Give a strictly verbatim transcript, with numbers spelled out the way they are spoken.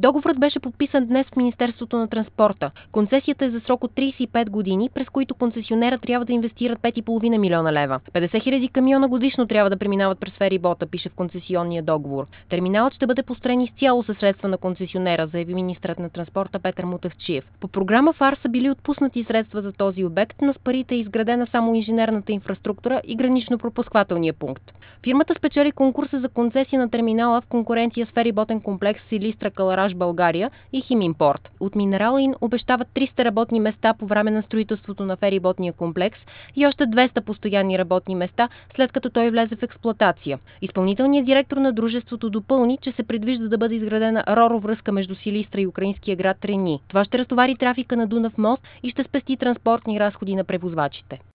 Договорът беше подписан днес в Министерството на транспорта. Концесията е за срок от тридесет и пет години, през които концесионера трябва да инвестира пет и половина милиона лева. петдесет хиляди камиона годишно трябва да преминават през ферибота, пише в концесионния договор. Терминалът ще бъде построен изцяло със средства на концесионера, заяви министърът на транспорта Петър Мутафчиев. По програма ФАР са били отпуснати средства за този обект, но с парите е изградена само инженерната инфраструктура и гранично-пропусквателния пункт. Фирмата спечели конкурса за концесия на терминала в конкуренция с фериботен комплекс Силистра Кълъраш България и Химимпорт. От Минералин обещават триста работни места по време на строителството на фериботния комплекс и още двеста постоянни работни места, след като той влезе в експлоатация. Изпълнителният директор на дружеството допълни, че се предвижда да бъде изградена роро връзка между Силистра и украинския град Рени. Това ще разтовари трафика на Дунав мост и ще спести транспортни разходи на превозвачите.